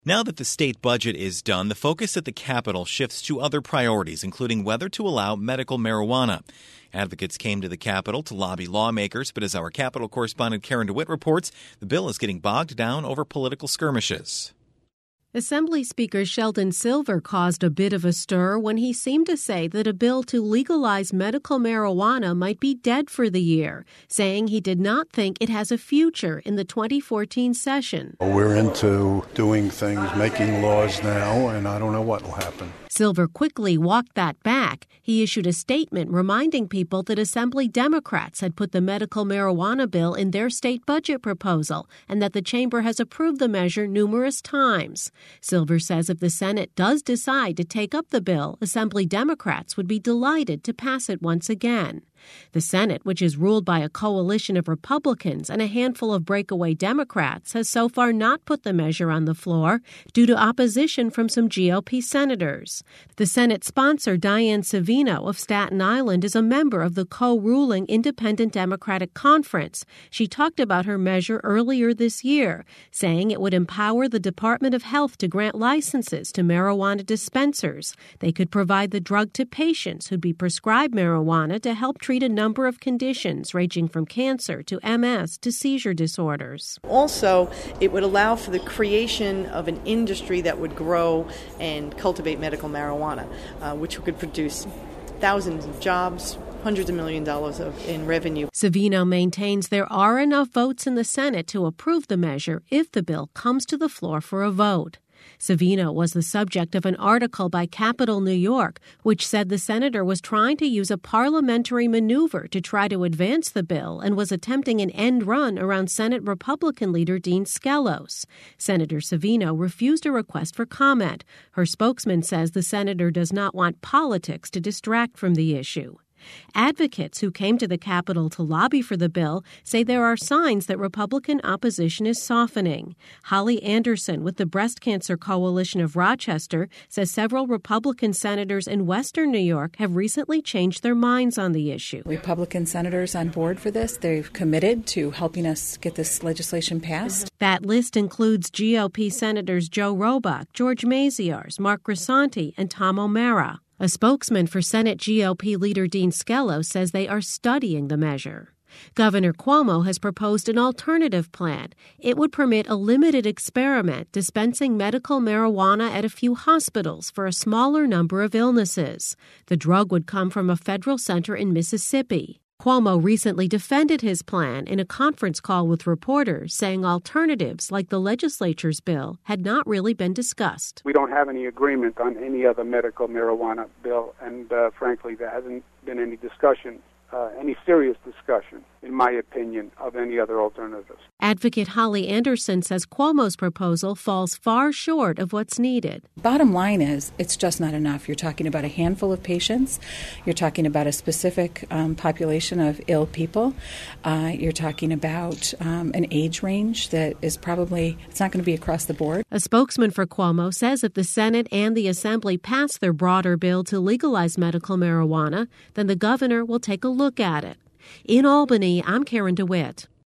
Now that the state budget is done, the focus at the Capitol shifts to other priorities, including whether to allow medical marijuana. Advocates came to the Capitol to lobby lawmakers, but as our Capitol correspondent Karen DeWitt reports, the bill is getting bogged down over political skirmishes. Assembly Speaker Sheldon Silver caused a bit of a stir when he seemed to say that a bill to legalize medical marijuana might be dead for the year, saying he did not think it has a future in the 2014 session. We're into doing things, making laws now, and I don't know what will happen. Silver quickly walked that back. He issued a statement reminding people that Assembly Democrats had put the medical marijuana bill in their state budget proposal and that the chamber has approved the measure numerous times. Silver says if the Senate does decide to take up the bill, Assembly Democrats would be delighted to pass it once again. The Senate, which is ruled by a coalition of Republicans and a handful of breakaway Democrats, has so far not put the measure on the floor due to opposition from some GOP senators. The Senate sponsor, Diane Savino of Staten Island, is a member of the co-ruling Independent Democratic Conference. She talked about her measure earlier this year, saying it would empower the Department of Health to grant licenses to marijuana dispensers. They could provide the drug to patients who'd be prescribed marijuana to help treat a number of conditions ranging from cancer to MS to seizure disorders. Also, it would allow for the creation of an industry that would grow and cultivate medical marijuana, which could produce thousands of jobs, hundreds of millions of dollars in revenue. Savino maintains there are enough votes in the Senate to approve the measure if the bill comes to the floor for a vote. Savino was the subject of an article by Capital New York, which said the senator was trying to use a parliamentary maneuver to try to advance the bill and was attempting an end run around Senate Republican leader Dean Skelos. Senator Savino refused a request for comment. Her spokesman says the senator does not want politics to distract from the issue. Advocates who came to the Capitol to lobby for the bill say there are signs that Republican opposition is softening. Holly Anderson with the Breast Cancer Coalition of Rochester says several Republican senators in western New York have recently changed their minds on the issue. Republican senators on board for this. They've committed to helping us get this legislation passed. That list includes GOP Senators Joe Robach, George Maziarz, Mark Grisanti, and Tom O'Mara. A spokesman for Senate GOP leader Dean Skelos says they are studying the measure. Governor Cuomo has proposed an alternative plan. It would permit a limited experiment dispensing medical marijuana at a few hospitals for a smaller number of illnesses. The drug would come from a federal center in Mississippi. Cuomo recently defended his plan in a conference call with reporters, saying alternatives like the legislature's bill had not really been discussed. We don't have any agreement on any other medical marijuana bill, and frankly, there hasn't been any discussion, any serious discussion, in my opinion, of any other alternatives. Advocate Holly Anderson says Cuomo's proposal falls far short of what's needed. Bottom line is, it's just not enough. You're talking about a handful of patients. You're talking about a specific population of ill people. You're talking about an age range that is probably, it's not going to be across the board. A spokesman for Cuomo says if the Senate and the Assembly pass their broader bill to legalize medical marijuana, then the governor will take a look at it. In Albany, I'm Karen DeWitt.